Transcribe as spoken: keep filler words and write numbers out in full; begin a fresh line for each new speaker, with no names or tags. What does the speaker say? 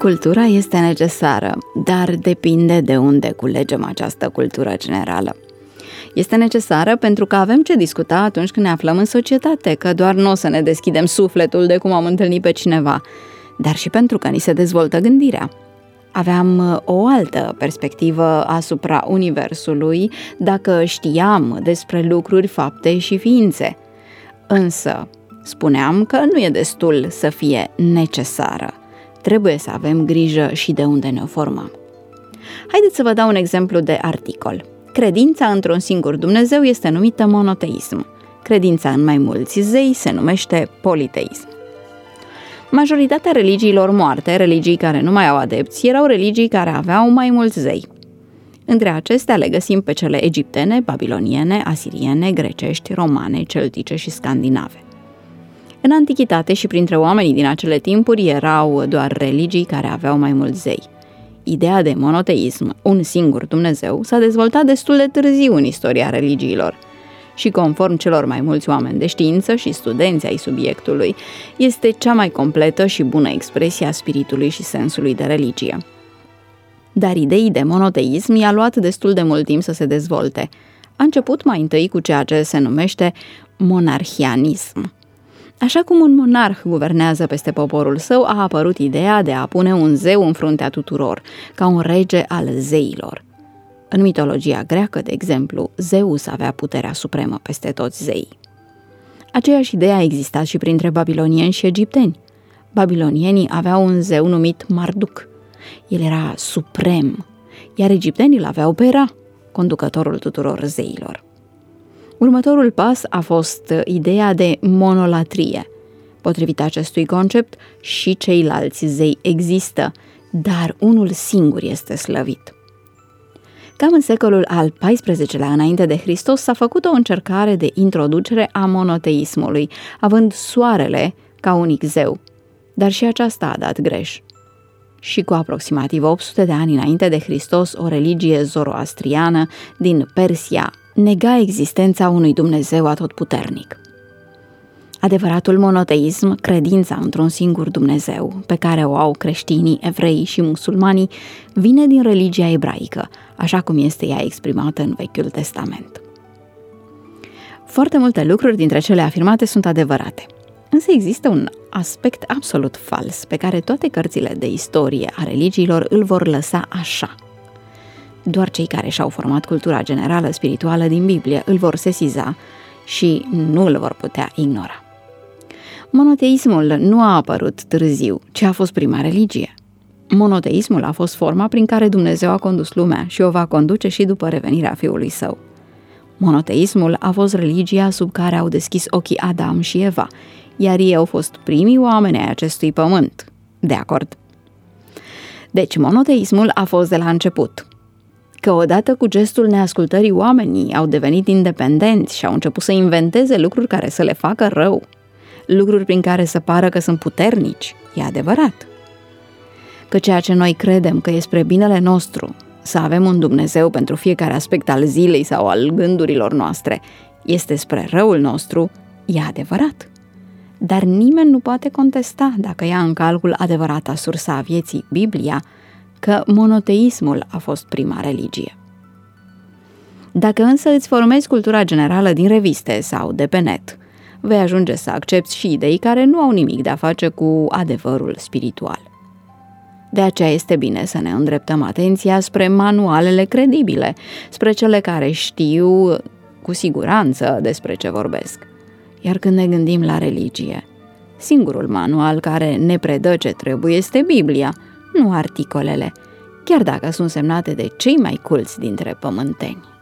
Cultura este necesară, dar depinde de unde culegem această cultură generală. Este necesară pentru că avem ce discuta atunci când ne aflăm în societate, că doar nu o să ne deschidem sufletul de cum am întâlnit pe cineva, dar și pentru că ni se dezvoltă gândirea. Aveam o altă perspectivă asupra universului dacă știam despre lucruri, fapte și ființe. Însă, spuneam că nu e destul să fie necesară. Trebuie să avem grijă și de unde ne formăm. Haideți să vă dau un exemplu de articol. Credința într-un singur Dumnezeu este numită monoteism. Credința în mai mulți zei se numește politeism. Majoritatea religiilor moarte, religii care nu mai au adepți, erau religii care aveau mai mulți zei. Între acestea le găsim pe cele egiptene, babiloniene, asiriene, grecești, romane, celtice și scandinave. În antichitate și printre oamenii din acele timpuri erau doar religii care aveau mai mulți zei. Ideea de monoteism, un singur Dumnezeu, s-a dezvoltat destul de târziu în istoria religiilor și, conform celor mai mulți oameni de știință și studenți ai subiectului, este cea mai completă și bună expresie a spiritului și sensului de religie. Dar ideii de monoteism i-a luat destul de mult timp să se dezvolte. A început mai întâi cu ceea ce se numește monarhianism. Așa cum un monarh guvernează peste poporul său, a apărut ideea de a pune un zeu în fruntea tuturor, ca un rege al zeilor. În mitologia greacă, de exemplu, Zeus avea puterea supremă peste toți zeii. Aceeași idee a existat și printre babilonieni și egipteni. Babilonienii aveau un zeu numit Marduk. El era suprem, iar egiptenii îl aveau pe Ra, conducătorul tuturor zeilor. Următorul pas a fost ideea de monolatrie. Potrivit acestui concept, și ceilalți zei există, dar unul singur este slăvit. Cam în secolul al paisprezecelea înainte de Hristos s-a făcut o încercare de introducere a monoteismului, având soarele ca unic zeu, dar și aceasta a dat greș. Și cu aproximativ opt sute de ani înainte de Hristos, o religie zoroastriană din Persia nega existența unui Dumnezeu atotputernic. Adevăratul monoteism, credința într-un singur Dumnezeu, pe care o au creștinii, evreii și musulmanii, vine din religia ebraică, așa cum este ea exprimată în Vechiul Testament. Foarte multe lucruri dintre cele afirmate sunt adevărate, însă există un aspect absolut fals pe care toate cărțile de istorie a religiilor îl vor lăsa așa. Doar cei care și-au format cultura generală spirituală din Biblie îl vor sesiza și nu îl vor putea ignora. Monoteismul nu a apărut târziu, ci a fost prima religie. Monoteismul a fost forma prin care Dumnezeu a condus lumea și o va conduce și după revenirea Fiului Său. Monoteismul a fost religia sub care au deschis ochii Adam și Eva, iar ei au fost primii oameni ai acestui pământ. De acord? Deci, monoteismul a fost de la început. Că odată cu gestul neascultării oamenii au devenit independenți și au început să inventeze lucruri care să le facă rău, lucruri prin care să pară că sunt puternici, e adevărat. Că ceea ce noi credem că e spre binele nostru, să avem un Dumnezeu pentru fiecare aspect al zilei sau al gândurilor noastre, este spre răul nostru, e adevărat. Dar nimeni nu poate contesta, dacă ia în calcul adevărata sursa a vieții, Biblia, că monoteismul a fost prima religie. Dacă însă îți formezi cultura generală din reviste sau de pe net, vei ajunge să accepți și idei care nu au nimic de a face cu adevărul spiritual. De aceea este bine să ne îndreptăm atenția spre manualele credibile, spre cele care știu cu siguranță despre ce vorbesc. Iar când ne gândim la religie, singurul manual care ne predă ce trebuie este Biblia, nu articolele, chiar dacă sunt semnate de cei mai culți dintre pământeni.